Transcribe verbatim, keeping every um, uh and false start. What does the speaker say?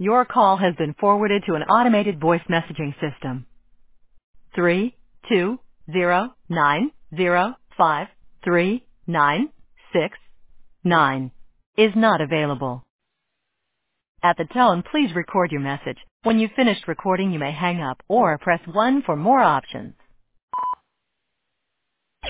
Your call has been forwarded to an automated voice messaging system. Three two zero nine zero five three nine six nine is not available. At the tone, please record your message. When you've finished recording, you may hang up or press one for more options.